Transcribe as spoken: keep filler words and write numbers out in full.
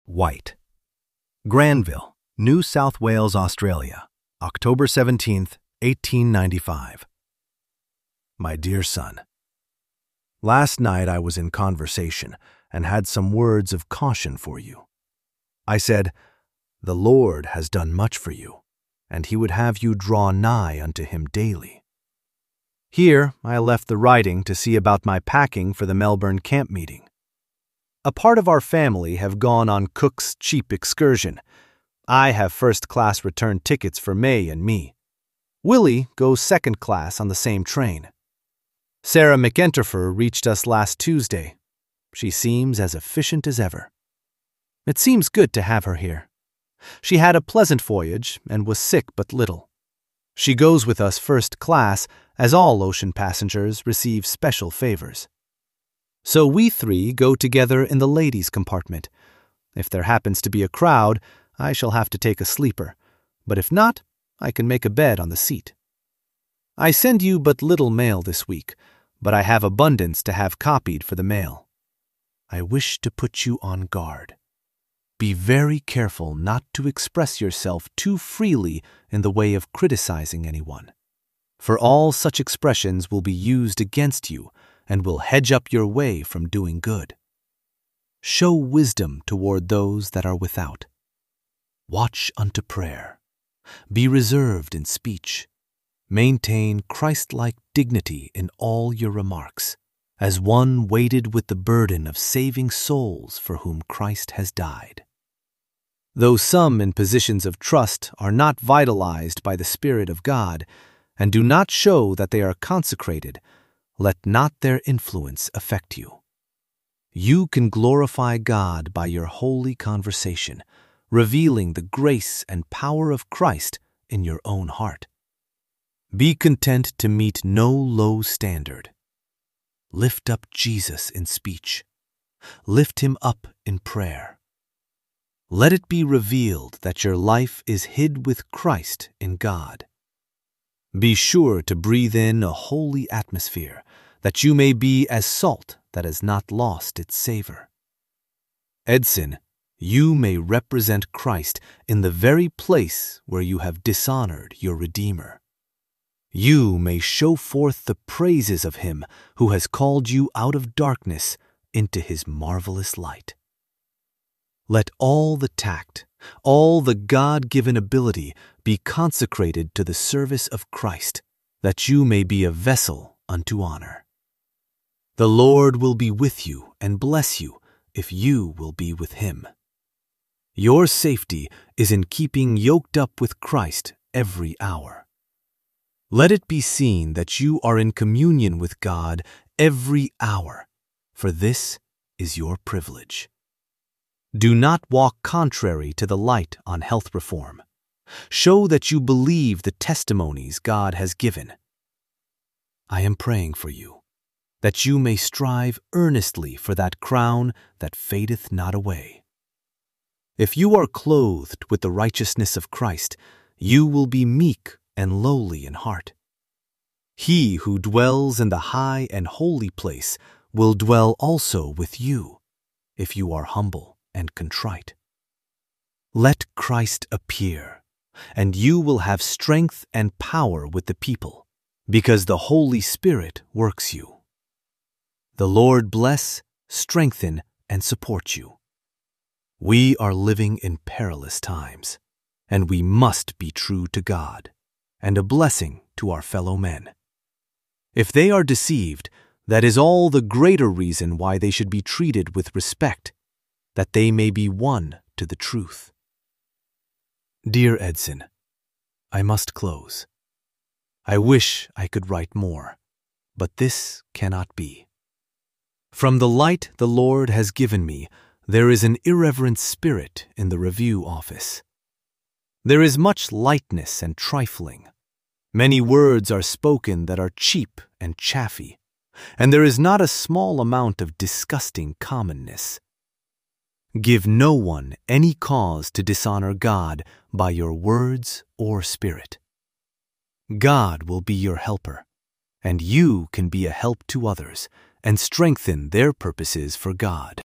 White. Granville, New South Wales, Australia, October seventeenth, eighteen ninety-five. My dear son, last night I was in conversation and had some words of caution for you. I said, "The Lord has done much for you, and he would have you draw nigh unto him daily." Here I left the writing to see about my packing for the Melbourne camp meeting. A part of our family have gone on Cook's cheap excursion. I have first-class return tickets for May and me. Willie goes second class on the same train. Sarah McEnterfer reached us last Tuesday. She seems as efficient as ever. It seems good to have her here. She had a pleasant voyage and was sick but little. She goes with us first class, as all ocean passengers receive special favors. So we three go together in the ladies' compartment. If there happens to be a crowd, I shall have to take a sleeper, but if not, I can make a bed on the seat. I send you but little mail this week, but I have abundance to have copied for the mail. I wish to put you on guard. Be very careful not to express yourself too freely in the way of criticizing anyone, for all such expressions will be used against you and will hedge up your way from doing good. Show wisdom toward those that are without. Watch unto prayer. Be reserved in speech. Maintain Christ-like dignity in all your remarks, as one weighted with the burden of saving souls for whom Christ has died. Though some in positions of trust are not vitalized by the Spirit of God and do not show that they are consecrated, let not their influence affect you. You can glorify God by your holy conversation, revealing the grace and power of Christ in your own heart. Be content to meet no low standard. Lift up Jesus in speech. Lift him up in prayer. Let it be revealed that your life is hid with Christ in God. Be sure to breathe in a holy atmosphere, that you may be as salt that has not lost its savor. Edson, you may represent Christ in the very place where you have dishonored your Redeemer. You may show forth the praises of him who has called you out of darkness into his marvelous light. Let all the tact, all the God-given ability be consecrated to the service of Christ, that you may be a vessel unto honor. The Lord will be with you and bless you if you will be with him. Your safety is in keeping yoked up with Christ every hour. Let it be seen that you are in communion with God every hour, for this is your privilege. Do not walk contrary to the light on health reform. Show that you believe the testimonies God has given. I am praying for you, that you may strive earnestly for that crown that fadeth not away. If you are clothed with the righteousness of Christ, you will be meek and lowly in heart. He who dwells in the high and holy place will dwell also with you, if you are humble and contrite. Let Christ appear, and you will have strength and power with the people, because the Holy Spirit works you. The Lord bless, strengthen, and support you. We are living in perilous times, and we must be true to God, and a blessing to our fellow men. If they are deceived, that is all the greater reason why they should be treated with respect, that they may be won to the truth. Dear Edson, I must close. I wish I could write more, but this cannot be. From the light the Lord has given me, there is an irreverent spirit in the review office. There is much lightness and trifling. Many words are spoken that are cheap and chaffy, and there is not a small amount of disgusting commonness. Give no one any cause to dishonor God by your words or spirit. God will be your helper, and you can be a help to others and strengthen their purposes for God.